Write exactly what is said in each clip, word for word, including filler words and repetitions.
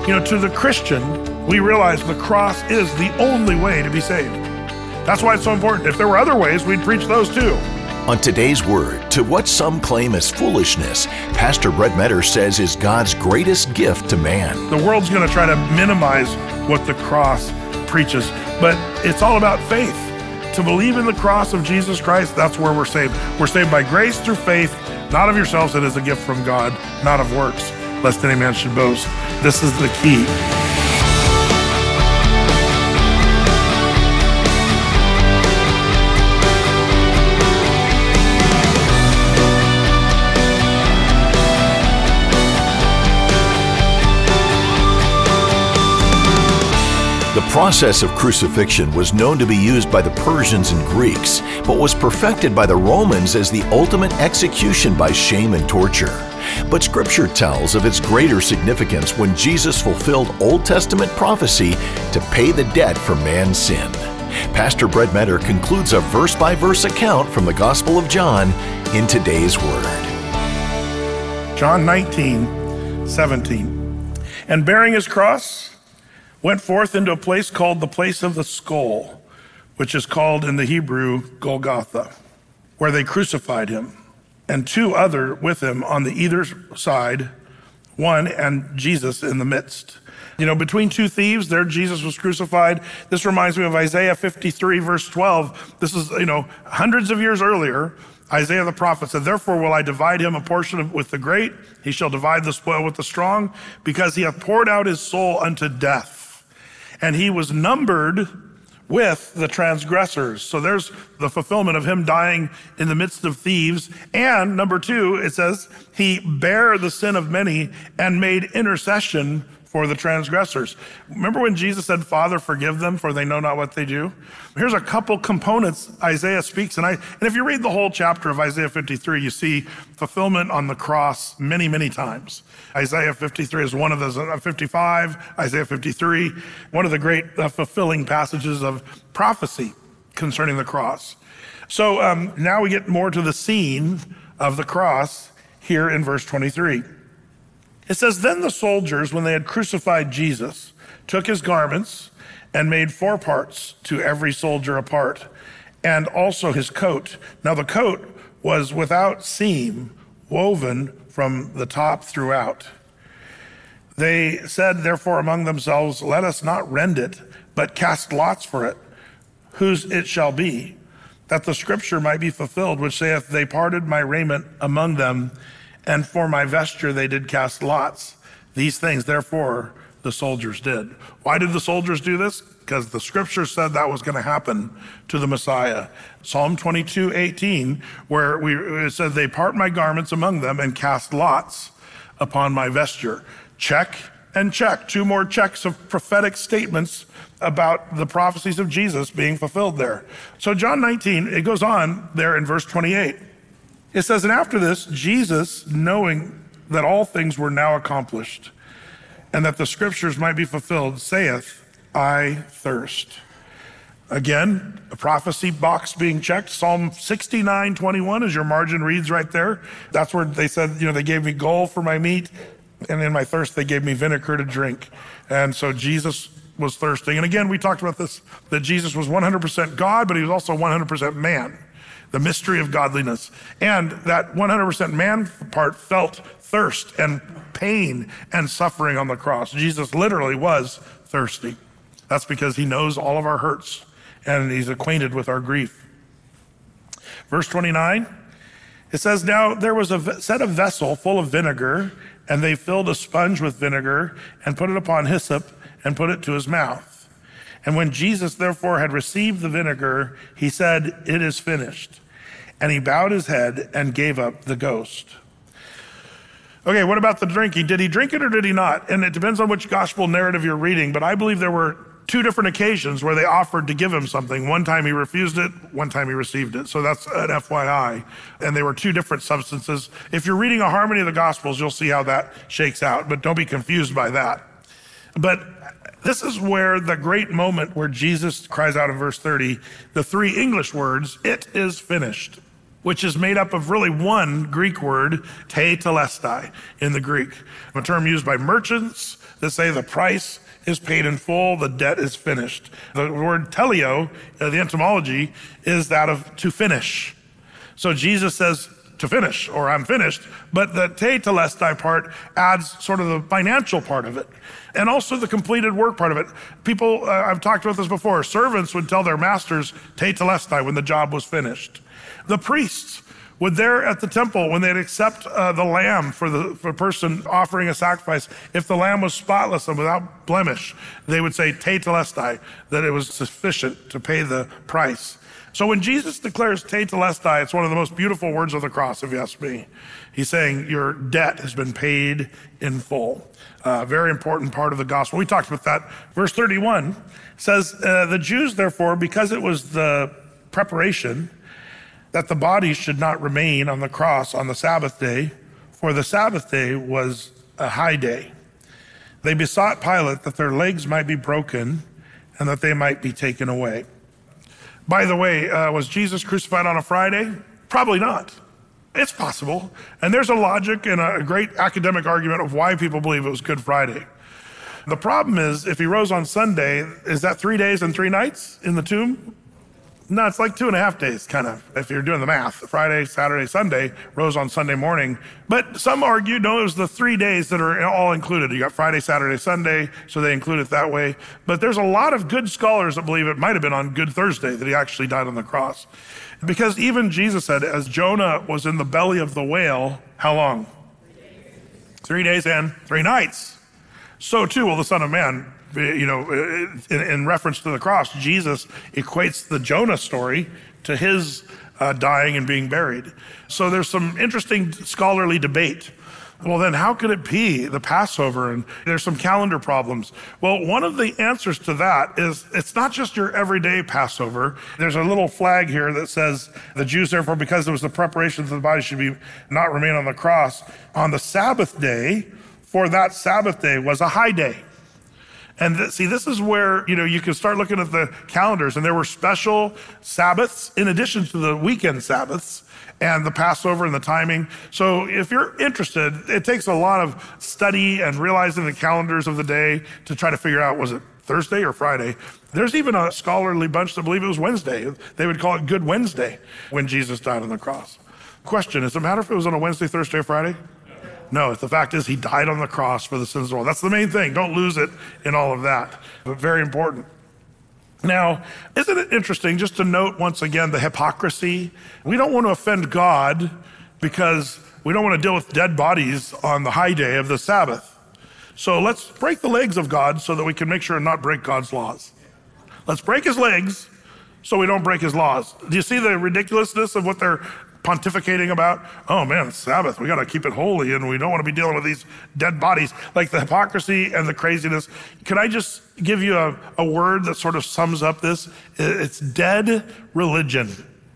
You know, to the Christian, we realize the cross is the only way to be saved. That's why it's so important. If there were other ways, we'd preach those too. On today's Word, to what some claim is foolishness, Pastor Brett Metter says is God's greatest gift to man. The world's going to try to minimize what the cross preaches, but it's all about faith. To believe in the cross of Jesus Christ, that's where we're saved. We're saved by grace through faith, not of yourselves. It is a gift from God, not of works, lest any man should boast. This is the key. The process of crucifixion was known to be used by the Persians and Greeks, but was perfected by the Romans as the ultimate execution by shame and torture. But Scripture tells of its greater significance when Jesus fulfilled Old Testament prophecy to pay the debt for man's sin. Pastor Brett Metter concludes a verse-by-verse account from the Gospel of John in today's Word. John nineteen, seventeen. And bearing his cross, went forth into a place called the place of the skull, which is called in the Hebrew Golgotha, where they crucified him, and two other with him on the either side, one and Jesus in the midst. You know, between two thieves, there Jesus was crucified. This reminds me of Isaiah fifty-three, verse twelve. This is, you know, hundreds of years earlier. Isaiah the prophet said, therefore will I divide him a portion with the great. He shall divide the spoil with the strong, because he hath poured out his soul unto death. And he was numbered with the transgressors. So there's the fulfillment of him dying in the midst of thieves. And number two, it says, he bare the sin of many and made intercession for the transgressors. Remember when Jesus said, Father, forgive them, for they know not what they do? Here's a couple components Isaiah speaks. And I, and if you read the whole chapter of Isaiah fifty-three, you see fulfillment on the cross many, many times. Isaiah fifty-three is one of those, uh, fifty-five, Isaiah fifty-three, one of the great uh, fulfilling passages of prophecy concerning the cross. So um, now we get more to the scene of the cross here in verse twenty-three. It says, then the soldiers, when they had crucified Jesus, took his garments and made four parts, to every soldier a part, and also his coat. Now the coat was without seam, woven from the top throughout. They said, therefore, among themselves, let us not rend it, but cast lots for it, whose it shall be, that the scripture might be fulfilled, which saith, they parted my raiment among them, and for my vesture they did cast lots. These things, therefore, the soldiers did. Why did the soldiers do this? Because the scripture said that was going to happen to the Messiah. Psalm twenty-two, eighteen, where we, it said, they part my garments among them and cast lots upon my vesture. Check and check. Two more checks of prophetic statements about the prophecies of Jesus being fulfilled there. So John nineteen, it goes on there in verse twenty-eight. It says, and after this, Jesus, knowing that all things were now accomplished, and that the scriptures might be fulfilled, saith, I thirst. Again, a prophecy box being checked. Psalm sixty-nine, twenty-one, as your margin reads right there. That's where they said, you know, they gave me gall for my meat, and in my thirst, they gave me vinegar to drink. And so Jesus was thirsting. And again, we talked about this, that Jesus was one hundred percent God, but he was also one hundred percent man. The mystery of godliness. And that one hundred percent man part felt thirst and pain and suffering on the cross. Jesus literally was thirsty. That's because he knows all of our hurts and he's acquainted with our grief. Verse twenty-nine, it says, now there was a set of vessel full of vinegar, and they filled a sponge with vinegar and put it upon hyssop and put it to his mouth. And when Jesus therefore had received the vinegar, he said, it is finished. And he bowed his head and gave up the ghost. Okay, what about the drinking? Did he drink it or did he not? And it depends on which gospel narrative you're reading, but I believe there were two different occasions where they offered to give him something. One time he refused it, one time he received it. So that's an F Y I. And they were two different substances. If you're reading a harmony of the gospels, you'll see how that shakes out, but don't be confused by that. But this is where the great moment where Jesus cries out in verse thirty, the three English words, it is finished, which is made up of really one Greek word, te telestai in the Greek, a term used by merchants, that say the price is paid in full, the debt is finished. The word teleo, uh, the etymology, is that of to finish. So Jesus says to finish, or I'm finished, but the te telestai part adds sort of the financial part of it, and also the completed work part of it. People, uh, I've talked about this before, servants would tell their masters te telestai when the job was finished. The priests would there at the temple, when they'd accept uh, the lamb for the for person offering a sacrifice, if the lamb was spotless and without blemish, they would say te telestai, that it was sufficient to pay the price. So when Jesus declares te telestai, it's one of the most beautiful words of the cross, if you ask me. He's saying your debt has been paid in full. A uh, very important part of the gospel. We talked about that. Verse thirty-one says, uh, the Jews, therefore, because it was the preparation that the body should not remain on the cross on the Sabbath day, for the Sabbath day was a high day. They besought Pilate that their legs might be broken and that they might be taken away. By the way, uh, was Jesus crucified on a Friday? Probably not. It's possible. And there's a logic and a great academic argument of why people believe it was Good Friday. The problem is, if he rose on Sunday, is that three days and three nights in the tomb? No, it's like two and a half days, kind of, if you're doing the math. Friday, Saturday, Sunday, rose on Sunday morning. But some argue, no, it was the three days that are all included. You got Friday, Saturday, Sunday, so they include it that way. But there's a lot of good scholars that believe it might have been on Good Thursday that he actually died on the cross. Because even Jesus said, as Jonah was in the belly of the whale, how long? Three days and three nights. So too will the Son of Man. You know, in, in reference to the cross, Jesus equates the Jonah story to his uh, dying and being buried. So there's some interesting scholarly debate. Well, then how could it be the Passover? And there's some calendar problems. Well, one of the answers to that is it's not just your everyday Passover. There's a little flag here that says the Jews, therefore, because it was the preparation for the body should be not remain on the cross on the Sabbath day, for that Sabbath day was a high day. And th- see, this is where, you know, you can start looking at the calendars, and there were special Sabbaths in addition to the weekend Sabbaths and the Passover and the timing. So if you're interested, it takes a lot of study and realizing the calendars of the day to try to figure out, was it Thursday or Friday? There's even a scholarly bunch that believe it was Wednesday. They would call it Good Wednesday when Jesus died on the cross. Question, does it matter if it was on a Wednesday, Thursday, or Friday? No, the fact is he died on the cross for the sins of the world. That's the main thing. Don't lose it in all of that, but very important. Now, isn't it interesting just to note once again the hypocrisy? We don't want to offend God because we don't want to deal with dead bodies on the high day of the Sabbath. So let's break the legs of God so that we can make sure and not break God's laws. Let's break his legs so we don't break his laws. Do you see the ridiculousness of what they're pontificating about? Oh man, it's Sabbath, we got to keep it holy and we don't want to be dealing with these dead bodies. Like the hypocrisy and the craziness. Can I just give you a, a word that sort of sums up this? It's dead religion.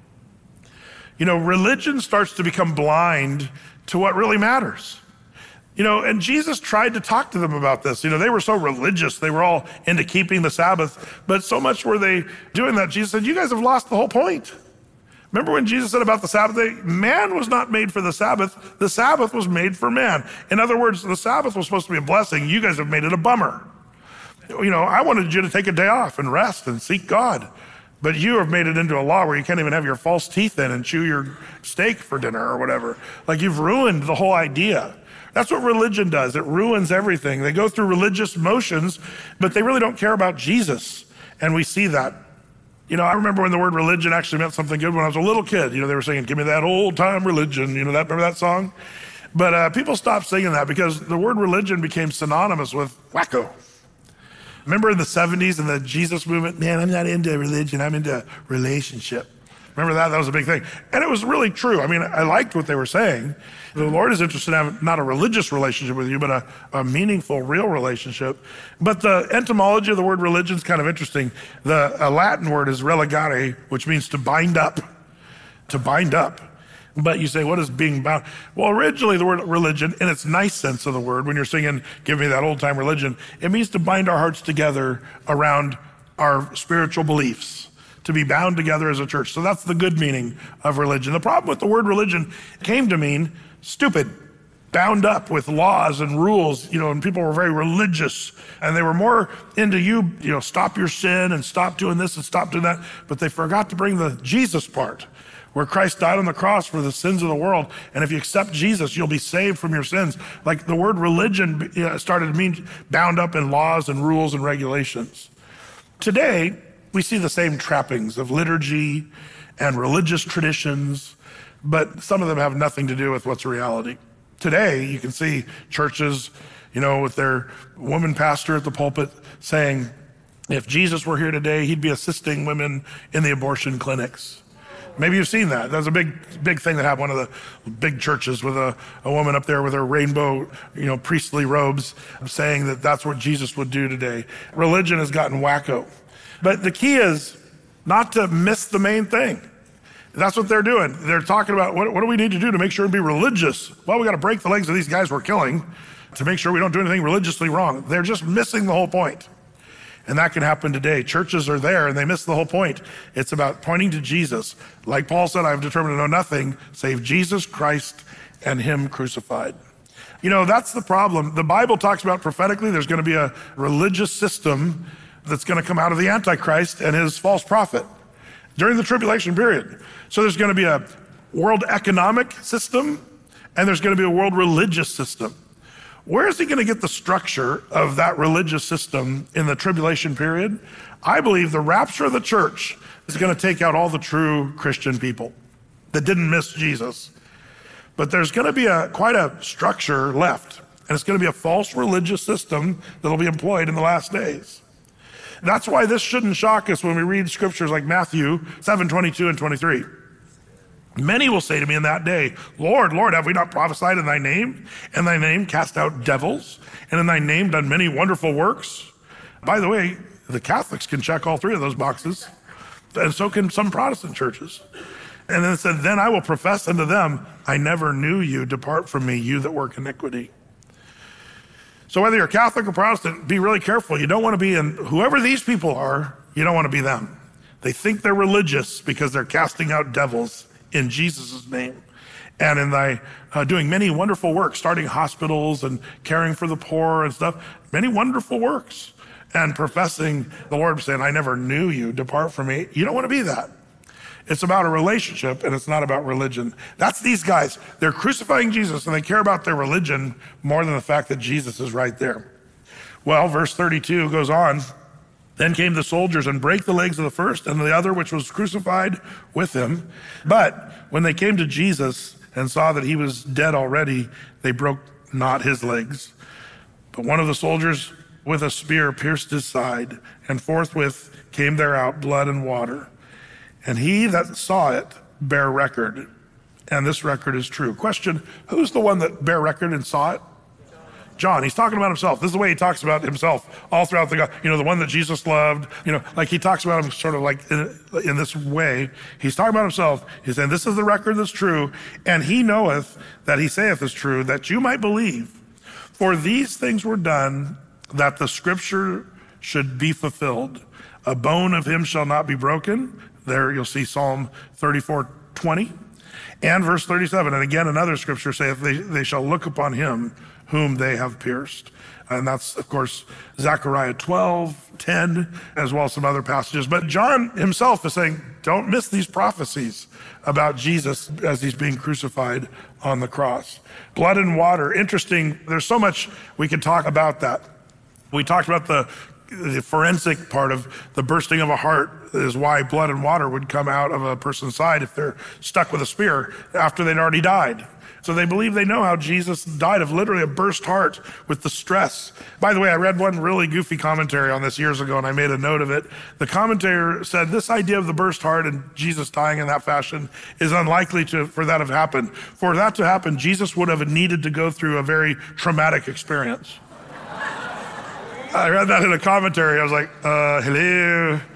You know, religion starts to become blind to what really matters. You know, and Jesus tried to talk to them about this. You know, they were so religious. They were all into keeping the Sabbath, but so much were they doing that. Jesus said, you guys have lost the whole point. Remember when Jesus said about the Sabbath day, man was not made for the Sabbath. The Sabbath was made for man. In other words, the Sabbath was supposed to be a blessing. You guys have made it a bummer. You know, I wanted you to take a day off and rest and seek God. But you have made it into a law where you can't even have your false teeth in and chew your steak for dinner or whatever. Like you've ruined the whole idea. That's what religion does. It ruins everything. They go through religious motions, but they really don't care about Jesus. And we see that. You know, I remember when the word religion actually meant something good when I was a little kid. You know, they were singing, give me that old time religion. You know, that remember that song? But uh, people stopped singing that because the word religion became synonymous with wacko. Remember in the seventies and the Jesus movement? Man, I'm not into religion. I'm into relationship. Remember that? That was a big thing. And it was really true. I mean, I liked what they were saying. The Lord is interested in having not a religious relationship with you, but a, a meaningful, real relationship. But the etymology of the word religion is kind of interesting. The a Latin word is religare, which means to bind up, to bind up. But you say, what is being bound? Well, originally the word religion, in its nice sense of the word, when you're singing, give me that old time religion, it means to bind our hearts together around our spiritual beliefs, to be bound together as a church. So that's the good meaning of religion. The problem with the word religion came to mean stupid. bound up with laws and rules, you know, and people were very religious, and they were more into you, you know, stop your sin and stop doing this and stop doing that, but they forgot to bring the Jesus part, where Christ died on the cross for the sins of the world, and if you accept Jesus, you'll be saved from your sins. Like the word religion started to mean bound up in laws and rules and regulations. Today, we see the same trappings of liturgy and religious traditions, but some of them have nothing to do with what's reality. Today, you can see churches, you know, with their woman pastor at the pulpit saying, if Jesus were here today, he'd be assisting women in the abortion clinics. Maybe you've seen that. That's a big, big thing that happened. One of the big churches with a, a woman up there with her rainbow, you know, priestly robes, saying that that's what Jesus would do today. Religion has gotten wacko. But the key is not to miss the main thing. That's what they're doing. They're talking about what, what do we need to do to make sure to be religious? Well, we got to break the legs of these guys we're killing to make sure we don't do anything religiously wrong. They're just missing the whole point. And that can happen today. Churches are there and they miss the whole point. It's about pointing to Jesus. Like Paul said, I've determined to know nothing save Jesus Christ and him crucified. You know, that's the problem. The Bible talks about prophetically there's going to be a religious system that's going to come out of the Antichrist and his false prophet during the tribulation period. So there's going to be a world economic system and there's going to be a world religious system. Where is he going to get the structure of that religious system in the tribulation period? I believe the rapture of the church is going to take out all the true Christian people that didn't miss Jesus. But there's going to be a quite a structure left, and it's going to be a false religious system that'll be employed in the last days. That's why this shouldn't shock us when we read scriptures like Matthew seven, twenty-two and twenty-three. Many will say to me in that day, Lord, Lord, have we not prophesied in thy name? In thy name cast out devils? And in thy name done many wonderful works? By the way, the Catholics can check all three of those boxes. And so can some Protestant churches. And then it said, then I will profess unto them, I never knew you. Depart from me, you that work iniquity. So whether you're Catholic or Protestant, be really careful. You don't want to be in, whoever these people are, you don't want to be them. They think they're religious because they're casting out devils in Jesus' name, and in thy uh, doing many wonderful works, starting hospitals and caring for the poor and stuff, many wonderful works, and professing the Lord, saying, I never knew you, depart from me. You don't want to be that. It's about a relationship and it's not about religion. That's these guys. They're crucifying Jesus and they care about their religion more than the fact that Jesus is right there. Well, verse thirty-two goes on. Then came the soldiers and brake the legs of the first and the other which was crucified with him. But when they came to Jesus and saw that he was dead already, they broke not his legs. But one of the soldiers with a spear pierced his side, and forthwith came there out blood and water. And he that saw it bare record, and this record is true. Question, who's the one that bare record and saw it? John. He's talking about himself. This is the way he talks about himself all throughout the, you know, the one that Jesus loved, you know, like he talks about him sort of like in, in this way. He's talking about himself. He's saying, this is the record that's true, and he knoweth that he saith is true, that you might believe. For these things were done that the scripture should be fulfilled. A bone of him shall not be broken. There you'll see Psalm thirty-four twenty. And verse thirty-seven, and again another scripture saith, they, they shall look upon him whom they have pierced. And that's, of course, Zechariah twelve, ten, as well as some other passages. But John himself is saying, don't miss these prophecies about Jesus as he's being crucified on the cross. Blood and water, interesting. There's so much we could talk about that. We talked about the, the forensic part of the bursting of a heart is why blood and water would come out of a person's side if they're stuck with a spear after they'd already died. So they believe they know how Jesus died of literally a burst heart with the stress. By the way, I read one really goofy commentary on this years ago and I made a note of it. The commentator said this idea of the burst heart and Jesus dying in that fashion is unlikely to, for that to have happened. For that to happen, Jesus would have needed to go through a very traumatic experience. I read that in a commentary. I was like, uh, hello.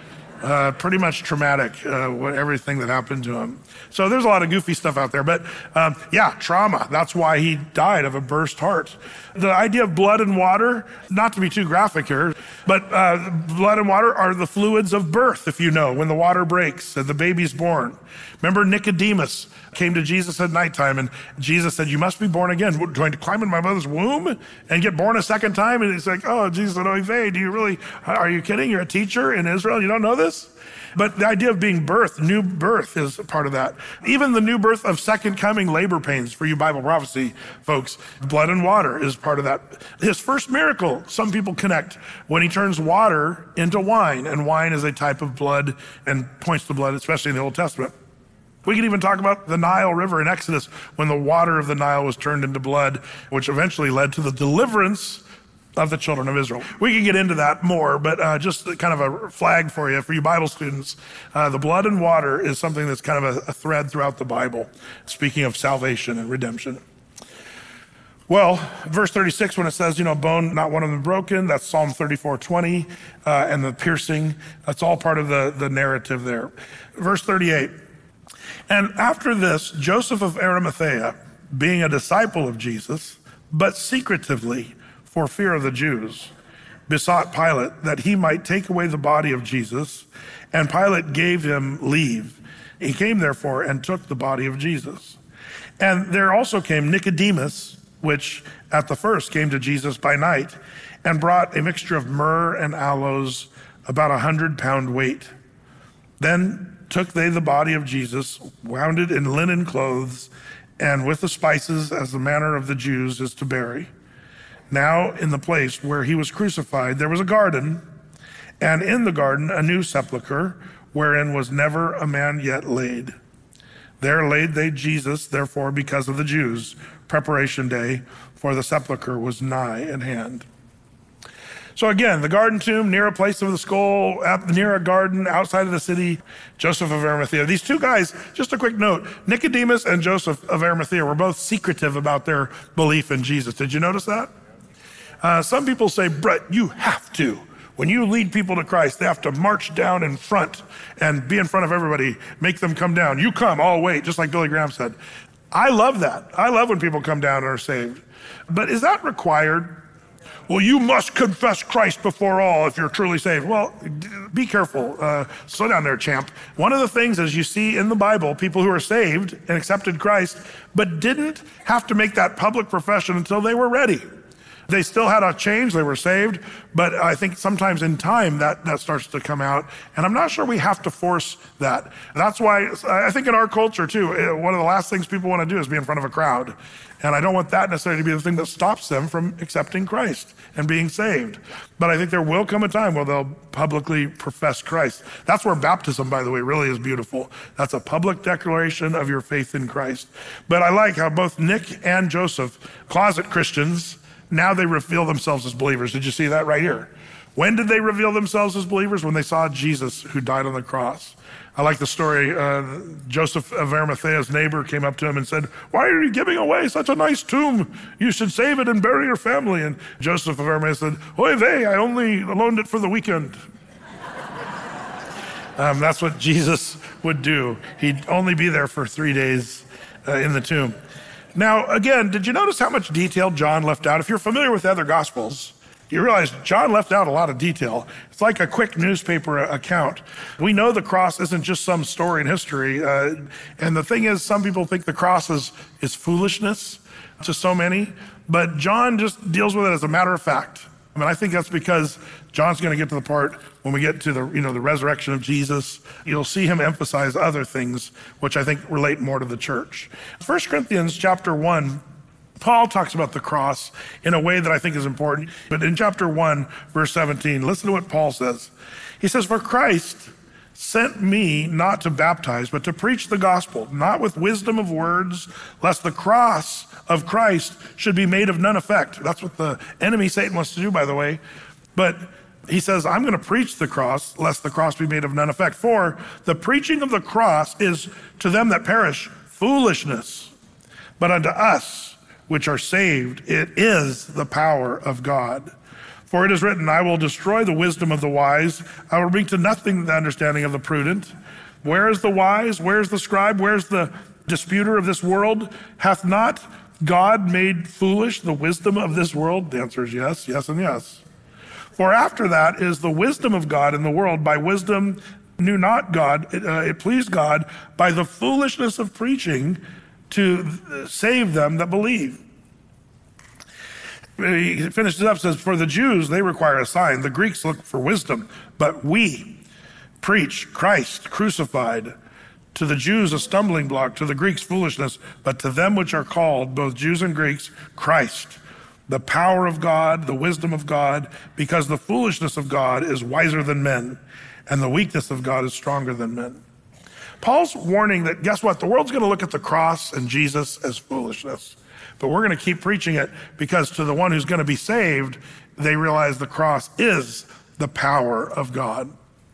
Uh, pretty much traumatic, uh, what, everything that happened to him. So there's a lot of goofy stuff out there, but um, yeah, trauma. That's why he died of a burst heart. The idea of blood and water, not to be too graphic here, but uh, blood and water are the fluids of birth, if you know, when the water breaks and the baby's born. Remember Nicodemus came to Jesus at nighttime and Jesus said, you must be born again. What, do I climb in my mother's womb and get born a second time? And he's like, oh, Jesus said, oy vey, do you really, are you kidding? You're a teacher in Israel, you don't know this? But the idea of being birthed, new birth is part of that. Even the new birth of second coming labor pains for you Bible prophecy folks, blood and water is part of that. His first miracle, some people connect when he turns water into wine, and wine is a type of blood and points to blood, especially in the Old Testament. We can even talk about the Nile River in Exodus when the water of the Nile was turned into blood, which eventually led to the deliverance of the children of Israel. We can get into that more, but uh, just kind of a flag for you, for you Bible students. Uh, the blood and water is something that's kind of a, a thread throughout the Bible, speaking of salvation and redemption. Well, verse thirty-six, when it says, you know, bone, not one of them broken, that's Psalm thirty-four twenty, uh, and the piercing, that's all part of the, the narrative there. Verse thirty-eight, and after this, Joseph of Arimathea, being a disciple of Jesus, but secretively, for fear of the Jews, besought Pilate that he might take away the body of Jesus, and Pilate gave him leave. He came therefore and took the body of Jesus. And there also came Nicodemus, which at the first came to Jesus by night, and brought a mixture of myrrh and aloes, about a hundred pound weight. Then took they the body of Jesus, wound it in linen clothes, and with the spices, as the manner of the Jews is to bury. Now in the place where he was crucified, there was a garden, and in the garden a new sepulchre, wherein was never a man yet laid. There laid they Jesus, therefore, because of the Jews, preparation day, for the sepulchre was nigh at hand. So again, the garden tomb near a place of the skull, at, near a garden outside of the city, Joseph of Arimathea. These two guys, just a quick note, Nicodemus and Joseph of Arimathea were both secretive about their belief in Jesus. Did you notice that? Uh, some people say, Brett, you have to. When you lead people to Christ, they have to march down in front and be in front of everybody, make them come down. You come, I'll wait, just like Billy Graham said. I love that. I love when people come down and are saved. But is that required? Well, you must confess Christ before all if you're truly saved. Well, be careful. Uh, slow down there, champ. One of the things, as you see in the Bible, people who are saved and accepted Christ, but didn't have to make that public profession until they were ready. They still had a change, they were saved, but I think sometimes in time that, that starts to come out, and I'm not sure we have to force that. That's why I think in our culture too, one of the last things people want to do is be in front of a crowd. And I don't want that necessarily to be the thing that stops them from accepting Christ and being saved. But I think there will come a time where they'll publicly profess Christ. That's where baptism, by the way, really is beautiful. That's a public declaration of your faith in Christ. But I like how both Nick and Joseph, closet Christians, now they reveal themselves as believers. Did you see that right here? When did they reveal themselves as believers? When they saw Jesus who died on the cross. I like the story. Uh, Joseph of Arimathea's neighbor came up to him and said, why are you giving away such a nice tomb? You should save it and bury your family. And Joseph of Arimathea said, oy vey, I only loaned it for the weekend. um, that's what Jesus would do. He'd only be there for three days uh, in the tomb. Now, again, did you notice how much detail John left out? If you're familiar with the other Gospels, you realize John left out a lot of detail. It's like a quick newspaper account. We know the cross isn't just some story in history. Uh, and the thing is, some people think the cross is, is foolishness to so many, but John just deals with it as a matter of fact. I mean, I think that's because John's going to get to the part when we get to the, you know, the resurrection of Jesus. You'll see him emphasize other things, which I think relate more to the church. First Corinthians chapter one, Paul talks about the cross in a way that I think is important. But in chapter one, verse seventeen, listen to what Paul says. He says, for Christ sent me not to baptize, but to preach the gospel, not with wisdom of words, lest the cross of Christ should be made of none effect. That's what the enemy Satan wants to do, by the way. But he says, I'm going to preach the cross, lest the cross be made of none effect. For the preaching of the cross is to them that perish foolishness, but unto us which are saved, it is the power of God. For it is written, I will destroy the wisdom of the wise. I will bring to nothing the understanding of the prudent. Where is the wise? Where is the scribe? Where is the disputer of this world? Hath not God made foolish the wisdom of this world? The answer is yes, yes, and yes. For after that is the wisdom of God in the world. By wisdom knew not God, it, uh, it pleased God by the foolishness of preaching to save them that believe. He finishes up, says, for the Jews, they require a sign. The Greeks look for wisdom, but we preach Christ crucified. To the Jews, a stumbling block, to the Greeks, foolishness, but to them which are called, both Jews and Greeks, Christ, the power of God, the wisdom of God, because the foolishness of God is wiser than men, and the weakness of God is stronger than men. Paul's warning that, guess what? The world's going to look at the cross and Jesus as foolishness. But we're going to keep preaching it because to the one who's going to be saved, they realize the cross is the power of God.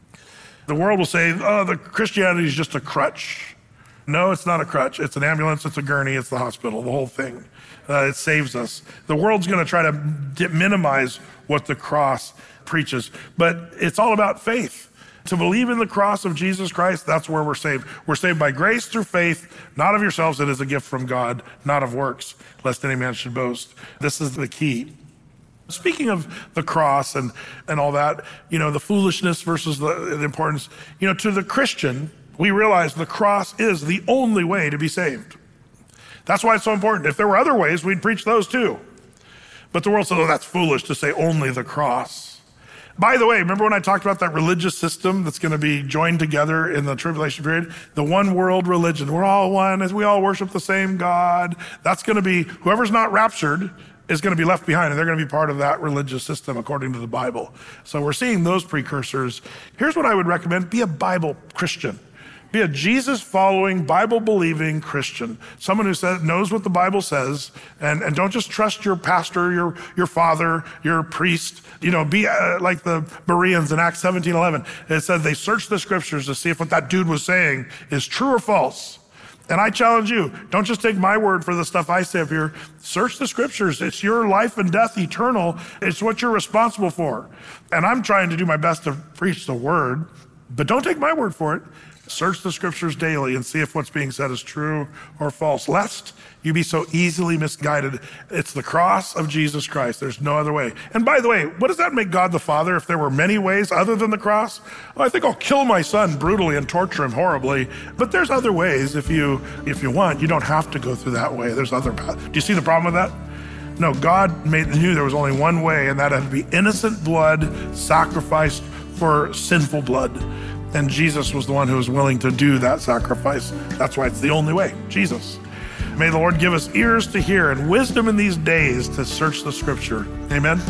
The world will say, oh, the Christianity is just a crutch. No, it's not a crutch. It's an ambulance, it's a gurney, it's the hospital, the whole thing. Uh, it saves us. The world's going to try to di- minimize what the cross preaches, but it's all about faith. To believe in the cross of Jesus Christ, that's where we're saved. We're saved by grace through faith, not of yourselves. It is a gift from God, not of works, lest any man should boast. This is the key. Speaking of the cross and, and all that, you know, the foolishness versus the, the importance, you know, to the Christian, we realize the cross is the only way to be saved. That's why it's so important. If there were other ways, we'd preach those too. But the world says, oh, that's foolish to say only the cross. By the way, remember when I talked about that religious system that's going to be joined together in the tribulation period? The one world religion. We're all one, as we all worship the same God. That's going to be, whoever's not raptured is going to be left behind, and they're going to be part of that religious system according to the Bible. So we're seeing those precursors. Here's what I would recommend. Be a Bible Christian. Be a Jesus-following, Bible-believing Christian. Someone who says, knows what the Bible says, and, and don't just trust your pastor, your, your father, your priest. You know, be uh, like the Bereans in Acts seventeen eleven. It said they searched the scriptures to see if what that dude was saying is true or false. And I challenge you, don't just take my word for the stuff I say up here. Search the scriptures. It's your life and death eternal. It's what you're responsible for. And I'm trying to do my best to preach the word, but don't take my word for it. Search the scriptures daily and see if what's being said is true or false, lest you be so easily misguided. It's the cross of Jesus Christ. There's no other way. And by the way, what does that make God the Father if there were many ways other than the cross? Oh, I think I'll kill my son brutally and torture him horribly. But there's other ways if you if you want. You don't have to go through that way. There's other paths. Do you see the problem with that? No, God made, knew there was only one way, and that had to be innocent blood sacrificed for sinful blood. And Jesus was the one who was willing to do that sacrifice. That's why it's the only way, Jesus. May the Lord give us ears to hear and wisdom in these days to search the scripture. Amen.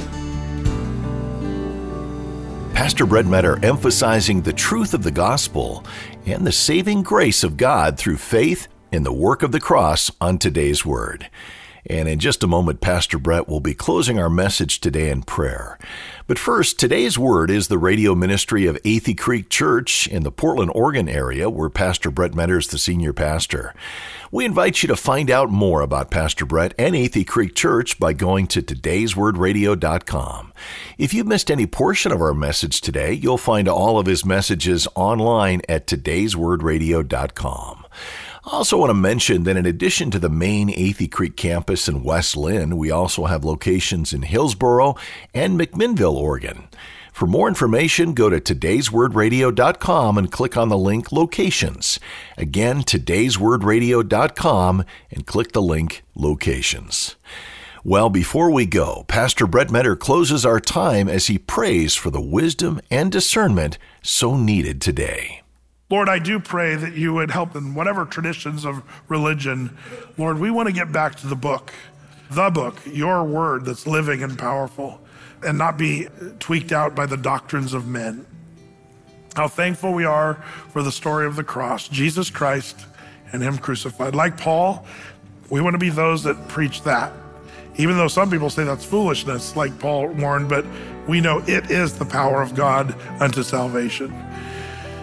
Pastor Brett Metter emphasizing the truth of the gospel and the saving grace of God through faith in the work of the cross on today's word. And in just a moment, Pastor Brett will be closing our message today in prayer. But first, today's word is the radio ministry of Athey Creek Church in the Portland, Oregon area, where Pastor Brett Metter is the senior pastor. We invite you to find out more about Pastor Brett and Athey Creek Church by going to todays word radio dot com. If you missed any portion of our message today, you'll find all of his messages online at todays word radio dot com. I also want to mention that in addition to the main Athey Creek campus in West Lynn, we also have locations in Hillsboro and McMinnville, Oregon. For more information, go to todays word radio dot com and click on the link Locations. Again, todays word radio dot com and click the link Locations. Well, before we go, Pastor Brett Metter closes our time as he prays for the wisdom and discernment so needed today. Lord, I do pray that you would help in whatever traditions of religion. Lord, we want to get back to the book, the book, your word that's living and powerful, and not be tweaked out by the doctrines of men. How thankful we are for the story of the cross, Jesus Christ and him crucified. Like Paul, we want to be those that preach that. Even though some people say that's foolishness, like Paul warned, but we know it is the power of God unto salvation.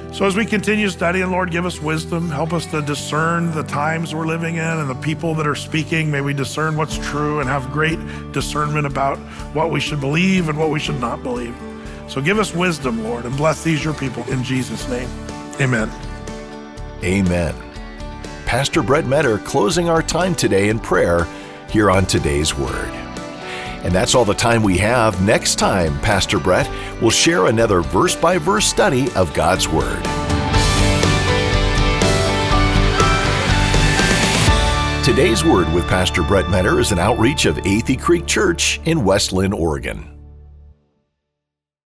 So as we continue studying, Lord, give us wisdom. Help us to discern the times we're living in and the people that are speaking. May we discern what's true and have great discernment about what we should believe and what we should not believe. So give us wisdom, Lord, and bless these your people in Jesus' name. Amen. Amen. Pastor Brett Metter closing our time today in prayer here on Today's Word. And that's all the time we have. Next time, Pastor Brett will share another verse-by-verse study of God's Word. Today's Word with Pastor Brett Metter is an outreach of Athey Creek Church in West Linn, Oregon.